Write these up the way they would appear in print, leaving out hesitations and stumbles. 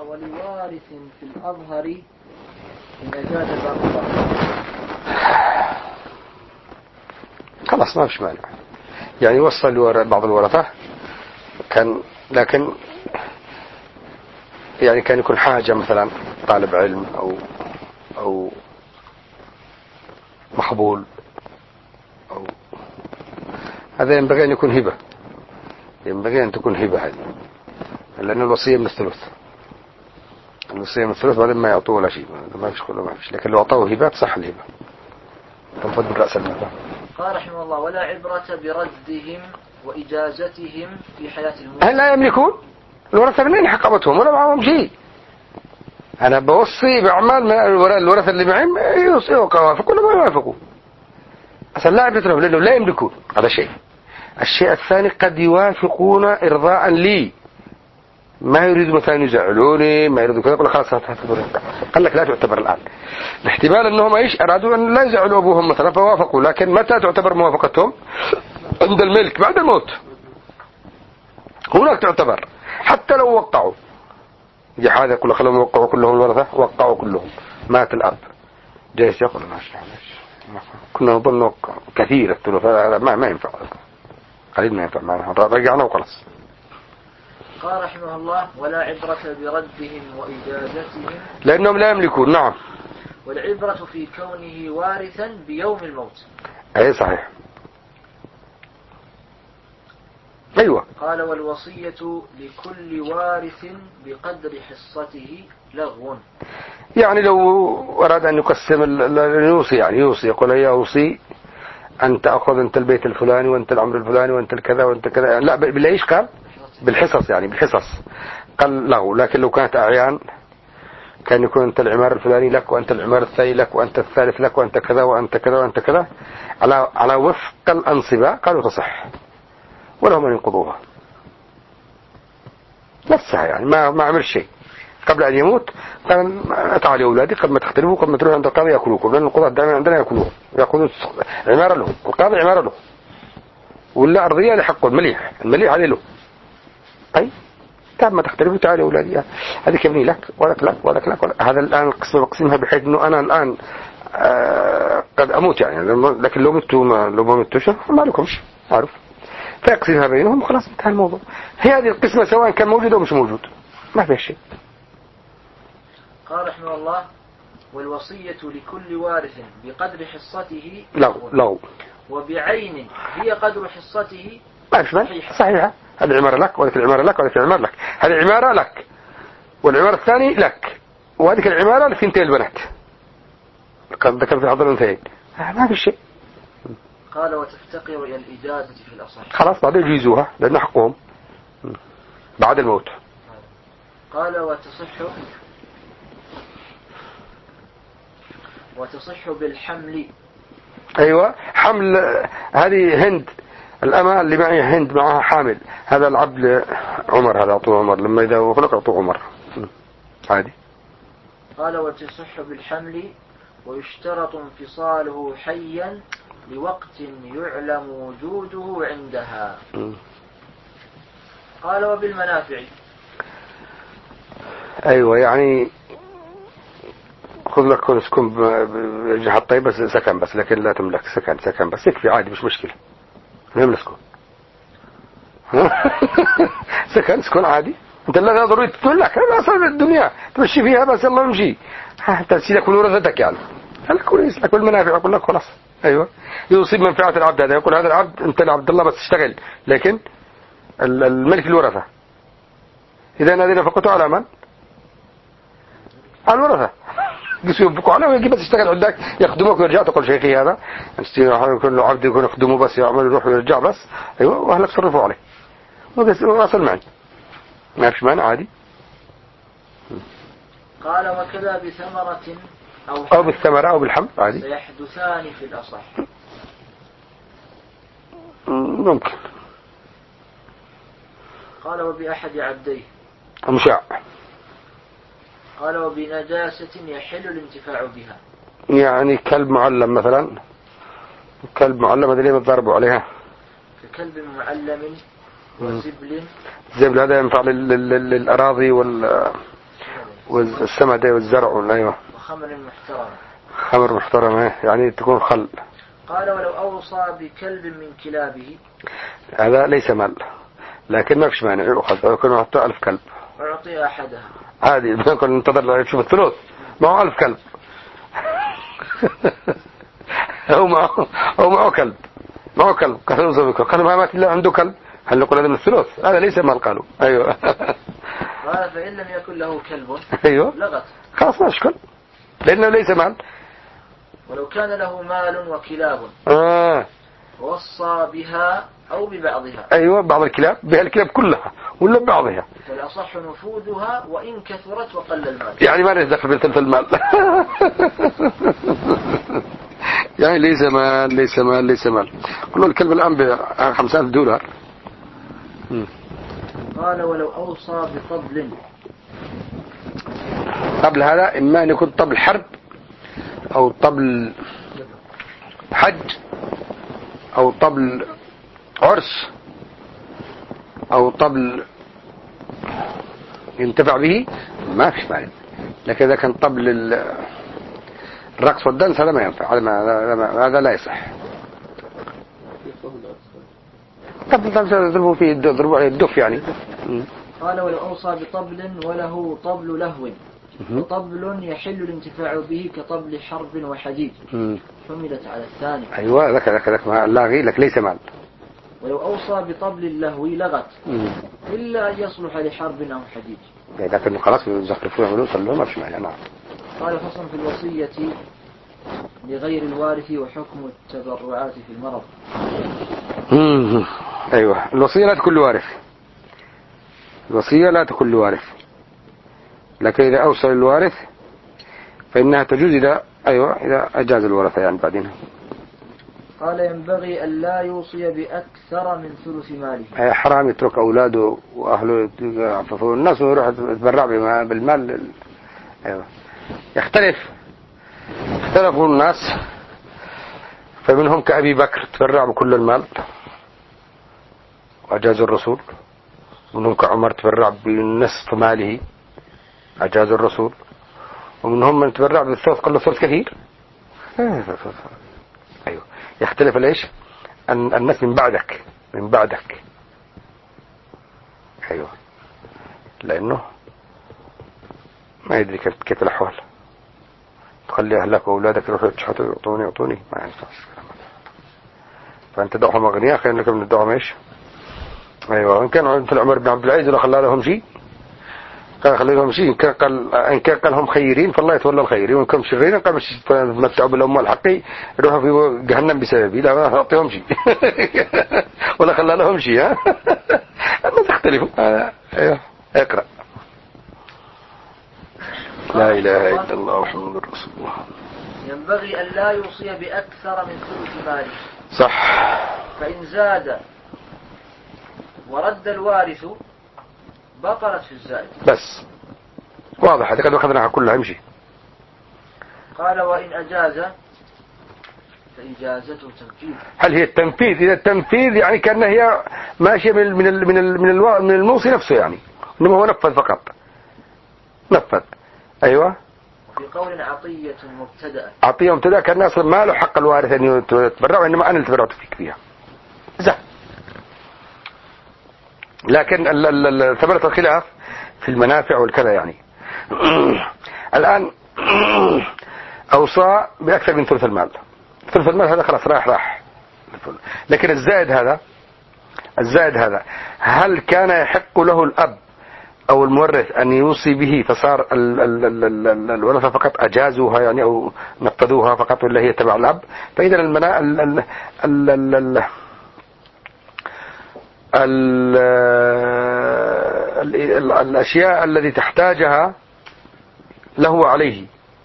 ولوارث في الأظهر إن أجاد باقي. خلاص ما فيش مانع، يعني وصل بعض الورثة لكن يعني كان يكون حاجة مثلا طالب علم أو مقبول أو هذا ينبغي أن يكون هبة، ينبغي أن تكون هبة هذه، لأن الوصية من الثلث، الوصية من الثلث بعدين ما يعطوه ولا شيء، ما فيش كله ما فيش، لكن لو أعطوه هبات صح الهبة تنفذ من رأس المال. قال رحمه الله: ولا عبرة بردهم وإجازتهم في حياة الموت. هل لا يملكون الورثة؟ منين حقبتهم ولا معهم شيء؟ أنا بوصي بأعمال الورثة اللي معهم يوافقوا ولا ما يوافقوا، أصلا لا عبرة لهم لأنه لا يملكون. هذا شيء. الشيء الثاني قد يوافقون إرضاء لي، ما يريد مثلا يزعلوني، ما يريد كذا، يقول خلاص قال لك لا تعتبر الآن. الاحتمال أنهم أرادوا أن لا يزعلوا أبوهم مثلا فوافقوا، لكن متى تعتبر موافقتهم؟ عند الملك بعد الموت، هناك تعتبر. حتى لو وقعوا يجي حاجة يقول خلهم يوقعوا كلهم الورثة، وقعوا كلهم، مات الأب جايز يقول ماشي كنا نظن نوقع كثير الثلث، ما ينفع، قليل ما ينفع معنا، رجعنا وخلاص. قال رحمه الله: ولا عبرة بردهم وإجازتهم لأنهم لا يملكون. نعم. والعبرة في كونه وارثا بيوم الموت. أي صحيح. أيوة. قال: والوصية لكل وارث بقدر حصته لغو. يعني لو أراد أن يقسم يوصي، يعني يوصي يقول هي أوصي أن تأخذ أنت البيت الفلاني وأنت العمر الفلاني وأنت الكذا وأنت كذا، يعني لا بالإيش قال؟ بالحصص، يعني بالحصص قال له. لكن لو كانت أعيان كان يكون أنت العمار الفلاني لك وأنت العمار الثاني لك وأنت الثالث لك وأنت كذا وأنت كذا وأنت كذا على وفق الأنصبة، قالوا تصح ولهم أن ينقضوها نفسها، يعني ما عمل شيء قبل أن يموت. قال تعالوا يا أولادي قبل ما تختلفوا قبل ما تروحوا عند القاضي يأكلوكم، لأن القضاة دائما عندنا يأكلون عمارة لهم، القاضي عمارة له، ولا أرضية لحقه المليح عليه له. طيب قبل ما تختلفوا تعالوا يا أولادي هذه كبني لك ولك لك ولك لك ولك. هذا الآن القسمة بقسمها بحيث أنه أنا الآن قد أموت، يعني لكن لو ما متوش ما لكمش عارف، فيقسمها بينهم وخلاص انتهى الموضوع. هي هذه القسمة سواء كان موجود أو مش موجود ما فيها شيء. قال رحمه الله: والوصية لكل وارث بقدر حصته لو وبعين هي قدر حصته صحيحة. هذه عمارة لك وهذه العمارة لك وهذه العمارة لك، هذه عمارة لك والعمارة الثاني لك وهذه العمارة لثنتين البنات، قد ذكر في حضر الانثيين، ما في شيء. قال: وتفتقر إلى الإجازة في الأصح. خلاص بعد يجيزوها لأن حقهم بعد الموت. قال: وتصح بالحمل. أيوة حمل. هذه هند الأمة اللي معي، هند معها حامل، هذا العبد عمر، هذا أعطوه عمر، لما إذا خلق أعطوه عمر عادي. قال: وتصح بالحمل ويشترط انفصاله حيا لوقت يعلم وجوده عندها. قال: وبالمنافع. أيوة يعني خذ لك كل سكن بجهة طيب بس سكن بس، لكن لا تملك سكن بس يكفي عادي مش مشكلة، نعم نسكن سكن عادي. انت لا ضروري تقول لك هذا أصل الدنيا تمشي فيها بس الله يمشي، تسيلك ورثتك يعني هلك كويس لك والمنافع. أقول لك خلاص أيوة يصيب منفعة العبد هذا، يقول هذا العبد أنت العبد الله بس تشتغل، لكن الملك الورثة إذا هذه نفقته على من؟ على الورثة، يسيبكوا عليه ويجي بس يشتغل عندك يخدمك ويرجع. تقول شيخي هذا يكون له عبد يكون يخدمه بس يعمل يروح ويرجع بس، أيوة وأهلك صرفوا عليه وأصل معي ما فيش مانع عادي. قال: وكذا بثمرة أو بالثمرة أو بالحمل عادي سيحدثان في الأصح. ممكن. قال: وبأحد عبديه مشاع. قال: وبنجاسة يحل الانتفاع بها، يعني كلب معلم مثلا، كلب معلم هذا اللي يضربوا عليها، ككلب معلم وزبل. الزبل هذا ينفع للأراضي والسمد والزرع. أيوة. وخمر محترم. خمر محترمة يعني تكون خل. قال ولو أوصى بكلب من كلابه. هذا ليس مال، لكن ما فيش مانع يؤخذ، يكون حتى 1000 كلب. أعطي أحدها. عادي، بنكون ننتظر يشوف الثلث، معه 1000 كلب. هو معه كلب، معه كلب. قالوا ما مات إلا عنده كلب، هل نقول هذا من الثلث؟ هذا ليس مال. قالوا أيوة. قال فإن لم يكن له كلب أيوة لغت، خلاص ما أشكل، لأنه ليس مال. ولو كان له مال وكلاب ووصى بها أو ببعضها. أيوة بعض الكلاب، بها الكلاب كلها ولا ببعضها، فالأصح نفوذها وإن كثرت وقل المال. يعني ما ندخل بثلث المال. يعني ليس مال، ليس مال، ليس مال. قلنا الكلب الآن $5000. قال ولو أوصى بطبل. طبل هذا إما أن يكون طبل حرب أو طبل حج أو طبل عرس أو طبل ينتفع به، ما فيش مانع. لكن إذا كان طبل الرقص والدنس هذا ما ينفع، هذا لا يصح. طبل يضربوا فيه، يضربوا عليه الدف يعني. قال ولو أوصى بطبل وله طبل لهو وطبل يحل الانتفاع به كطبل حرب وحديد حملت على الثاني. أيوة ذاك ما لاغي لك ليس مال. ولو أوصى بطبل اللهو لغت إلا أن يصلح لحرب أو حديد. لكن خلاص يزخرفون يعملون صلوا ما فيش معنى. نعم. قال فصل في الوصية لغير الوارث وحكم التبرعات في المرض. أيوة الوصية لا تكون لوارث، الوصية لا تكون لوارث، لكن إذا أوصى للوارث فإنها تجوز إذا أجاز الورثة يعني بعدين. قال ينبغي أن لا يوصي بأكثر من ثلث ماله. حرام يترك أولاده وأهله يعففوا الناس ويروح يتبرع بالمال. أيوة اختلفوا الناس، فمنهم كأبي بكر تبرع بكل المال وأجاز الرسول، ومنهم كعمر تبرع بنصف ماله أجاز الرسول، ومنهم من تبرع بالثلث قال له ثلث كثير. أيوة يختلف ليش الناس من بعدك. أيوة لأنه ما يدري كيف الأحوال، تخلي أهلك وأولادك يروحوا يتشحتوا يعطوني ما ينفع. فأنت دعهم أغنياء خير لك من الدعهم إيش. أيوة إن كان مثل عمر بن عبد العزيز ولا خلى لهم شيء قال خلي لهم شيء، إن كان قال هم خيرين فالله يتولى الخيرين، وإن كانوا شريرين قال مش تمتعوا بالأموال حقي يروحوا في جهنم بسببي، لا ما أعطيهم شيء. ولا خلى لهم شيء. ما تختلفوا. أيوة اقرأ. لا إله إلا الله محمد رسول الله. ينبغي أن لا يوصي بأكثر من ثلث ماله. صح. فإن زاد ورد الوارث بطلت في الزائد. بس واضح هذا قد أخذناها كلها امشي. قال وإن أجاز فإجازته تنفيذ. هل هي التنفيذ؟ إذا التنفيذ يعني كأنها هي ماشية من الموصي نفسه يعني، إنما هو نفذ فقط نفذ. أيوة. وفي قول عطية مبتدأ. عطية مبتدأ كان الناس ما له حق الوارث أن يتبرع، إنما أنا اللي تبرعت فيك فيها. لكن ثمرة الخلاف في المنافع والكذا يعني. الآن أوصى بأكثر من ثلث المال. ثلث المال هذا خلاص راح. لكن الزائد هذا هل كان يحق له الأب أو المورث أن يوصي به فصار الورثة فقط أجازوها يعني أو نفذوها فقط ولا هي تبع الأب؟ فإذا الأشياء التي تحتاجها له عليه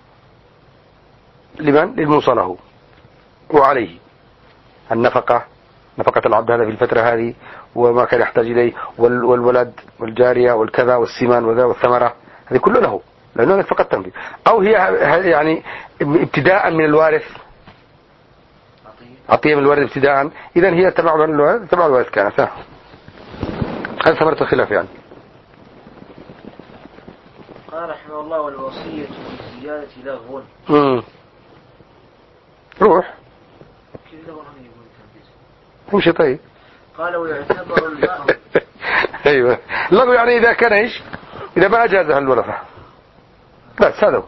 لمن؟ للموصله وعليه نفقة العبد هذا في الفترة هذه وما كان يحتاج إليه، والولد والجارية والكذا والسمان والثمرة، هذه كله له لأنه فقط تنفيذ. أو هي يعني ابتداء من الوارث، عطية من الوارث ابتداء، إذن هي تبع الوارث كانت. هذا ثمرة الخلاف يعني. قال رحمه الله والوصية بالزيادة لغو. روح امشي طيب. قال ويعتبر الماء ايوه لغو يعني اذا كان ايش؟ اذا ما اجازها الورثة بس هذا.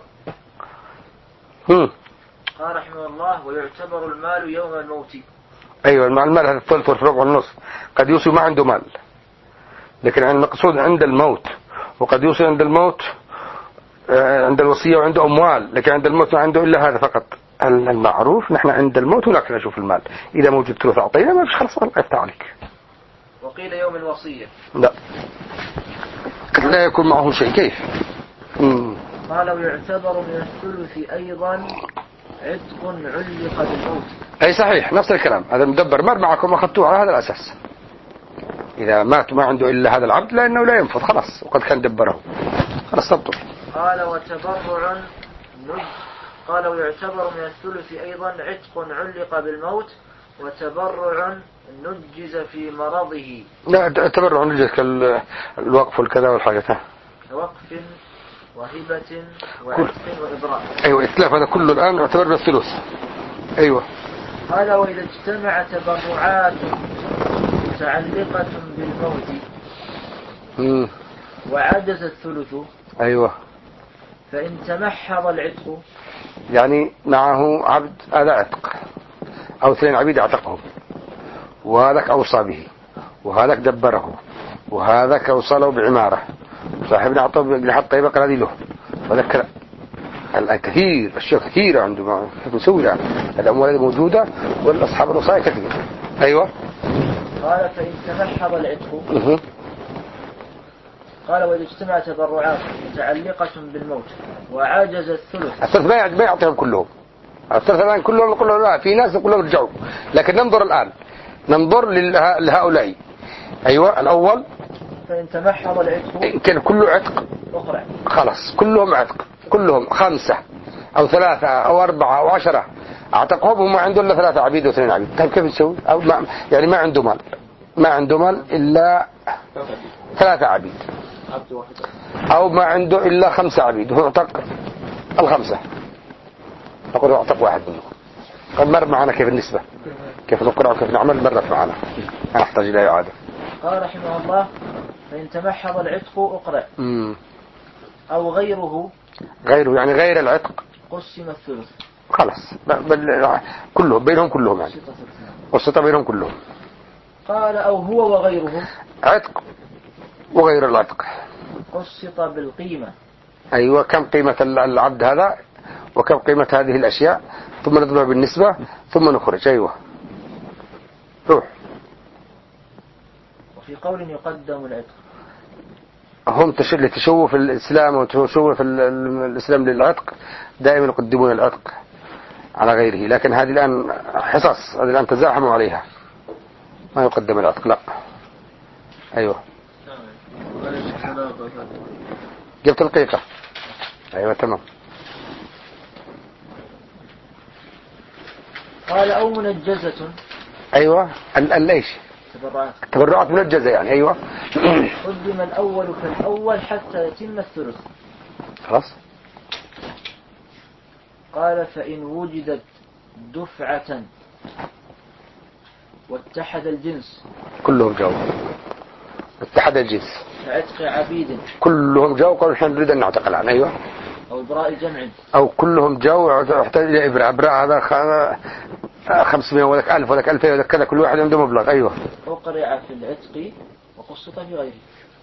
قال رحمه الله ويعتبر المال يوم الموت. ايوه المال هذا الثلث والربع والنصف. قد يوصي ما عنده مال لكن المقصود عند الموت، وقد يوصي عند الموت عند الوصية وعنده أموال، لكن عند الموت ما عنده إلا هذا فقط. المعروف نحن عند الموت هناك نشوف المال، إذا موجود ثلث أعطينا ما فيش خلاص الله يفتح عليك. وقيل يوم الوصية لا قد لا يكون معه شيء. كيف؟ قال ويعتبر من الثلث أيضا عتق علق بالموت. أي صحيح نفس الكلام. هذا المدبر مر معكم أخذتوه على هذا الأساس. إذا مات ما عنده إلا هذا العبد لأنه لا ينفذ خلاص وقد كان دبره خلاص تبطل. قال وتبرع قال ويعتبر من الثلث أيضا عتق علق بالموت وتبرع نجز في مرضه. لا التبرع نجز كالوقف والكذا والحاجات. وقف وهبة وعتق وإبراء. أيوة إتلاف هذا كله الآن يعتبر من الثلث. أيوة. قال وإذا اجتمع تبرعات متعلقة بالموت وعجز الثلث. أيوة. فإن تمحض العتق يعني معه عبد هذا عتق أو 2 عبيد اعتقهم، وهذاك أوصى به وهذاك دبره وهذاك أوصله بعمارة صاحبنا أعطاه لحد طيبة قال هذه له وذكر الآن كثير أشياء كثيرة عنده كيف نسوي يعني الأموال موجودة والأصحاب الوصايا كثير. أيوة. قال فإن تمحض العتق قال وإذا اجتمع تبرعات متعلقة بالموت وعاجز الثلث ما يعطيهم كلهم. الثلث الآن كلهم نقول لا في ناس نقول لهم ارجعوا، لكن ننظر الآن ننظر لهؤلاء. أيوة الأول فإن تمحض العتق كان كله عتق أخرى خلاص كلهم عتق كلهم 5 أو 3 أو 4 أو 10 اعتقهم وما عنده إلا 3 عبيد و2 عبيد. طيب كيف يسوي؟ أو يعني ما عنده مال إلا 3 عبيد أو ما عنده إلا 5 عبيد وهو اعتق 5. نقول اعتق واحد منهم. قد مر معنا كيف النسبة كيف نقرأ وكيف نعمل مرت معنا أنا أحتاج إلى إعادة. قال رحمه الله فإن تمحض العتق أقرأ أو غيره يعني غير العتق قسم الثلث خلاص كلهم بينهم كلهم يعني والسطة بينهم كلهم. قال أو هو وغيره عتق وغير العتق قسط بالقيمة. أيوة كم قيمة العبد هذا وكم قيمة هذه الأشياء ثم نضربها بالنسبة ثم نخرج. أيوة روح. وفي قول يقدم العتق هم تشوف الإسلام وتشوف الإسلام للعتق دائما يقدمون العتق على غيره، لكن هذه الآن حصص هذه الآن تزاحموا عليها ما يقدم العتق لا. أيوة جبت القيقة. أيوة تمام. قال أو منجزة. أيوة ليش تبرعات منجزة يعني. أيوة قدم الأول فالأول حتى يتم الثلث خلاص. قال فإن وجدت دفعة واتحد الجنس كلهم جاوا اتحد الجنس كعتق عبيد كلهم جاوا قالوا احنا نريد أن نعتق الآن. أيوة أو إبراء جمع أو كلهم جاوا يحتاج إلى إبراء هذا 500 ولك 1000 ولك 2000 ولك كذا كل واحد عنده مبلغ. أيوة أقرع في العتق وقسط في غيره.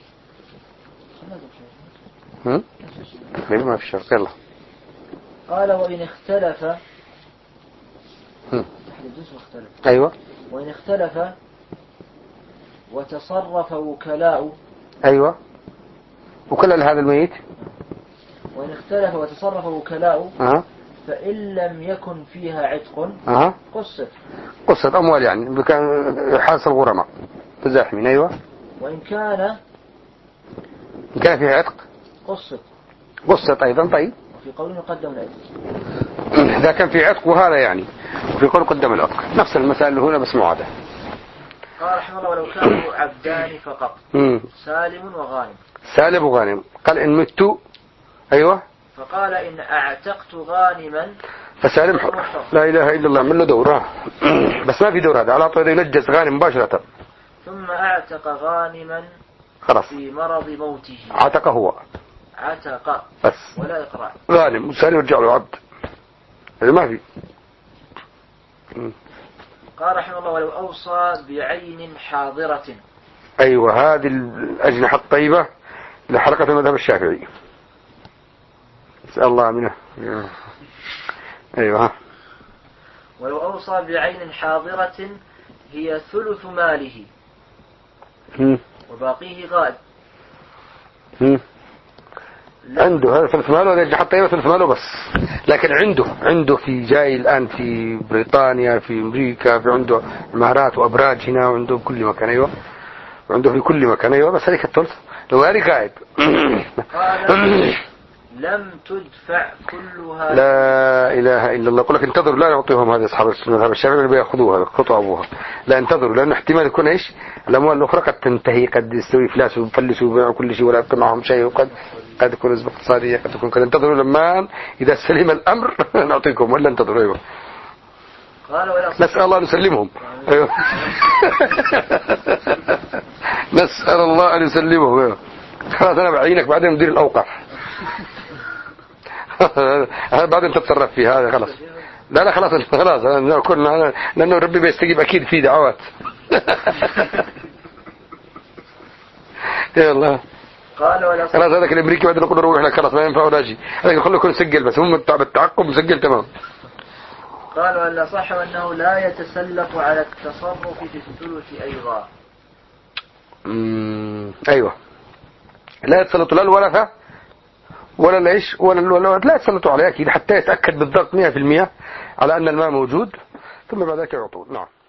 ما في شرط. يلا. قال وإن اختلف الجنس مختلف. أيوة وإن اختلف وتصرف وكلاء. أيوة وكلاء لهذا الميت. وإن اختلف وتصرف وكلاء فإن لم يكن فيها عتق قصت أموال يعني كان يحاصل غرماء تزاحمين. أيوة وإن كان فيها عتق قصت أيضا. طيب وفي قول يقدم العتق إذا كان في عتق وهذا يعني وفي قول قدم العتق نفس المسائل هنا بس معادة. قال رحمه الله ولو كانوا عبدان فقط سالم وغانم. سالم وغانم قال إن مت أيوة. فقال إن أعتقت غانما فسالم حر. لا إله إلا الله، من له دور بس ما في دور، هذا على طول ينجز غانم مباشرة. ثم أعتق غانما خلاص في مرض موته. عتق هو عتق بس ولا إقرار. غانم وسالم يرجع له عبد، هذا ما في. قال رحمه الله ولو أوصى بعين حاضرة. أيوة، هذه الأجنحة الطيبة لحلقة المذهب الشافعي، نسأل الله منه. أيوة. ولو أوصى بعين حاضرة هي ثلث ماله وباقيه غائب. عنده هذا ثلث ماله، هذا الأجنحة الطيبة ثلث ماله بس، لكن عنده في جاي الآن في بريطانيا، في أمريكا، في عنده عمارات وأبراج هنا، وعنده بكل مكان. أيوة، وعنده في كل مكان. أيوة، بس هذيك الثلث لو هذه غائب. لم تدفع كلها. لا إله إلا الله. يقول لك انتظروا، لا نعطيهم هذا أصحاب المذهب الشافعي اللي بيأخذوها خطوة أبوها، لا انتظروا، لأنه احتمال يكون إيش الأموال الأخرى قد تنتهي، قد يستوي إفلاس ويفلسوا ويبيعوا كل شيء ولا يبقى معهم شيء، وقد تكون أزمة اقتصادية، قد تكون كذا. انتظروا لما إذا سلم الأمر نعطيكم، ولا انتظروا. أيوة. نسأل الله أن يسلمهم. أيوة. نسأل الله أن يسلمهم. أيوة. خلاص أنا بعينك بعدين مدير الأوقاف. هذا بعدين تتصرف فيه، هذا خلاص. لا خلاص كلنا، لأنه ربي بيستجيب أكيد في دعوات. يا الله. خلاص هذاك الأمريكي بعدين نقول روح لك، خلاص ما ينفع ولا شيء، هذاك خليه يكون سجل بس، هم بالتعقب مسجل تمام. قال ولا صح أنه لا يتسلط على التصرف في الثلث أيضا. أيوة، لا يتسلط لا الورثة ولا العيش ولا لا يتسلطوا عليه أكيد، حتى يتأكد بالضبط 100% على أن الماء موجود، ثم بعد ذلك يعطون. نعم.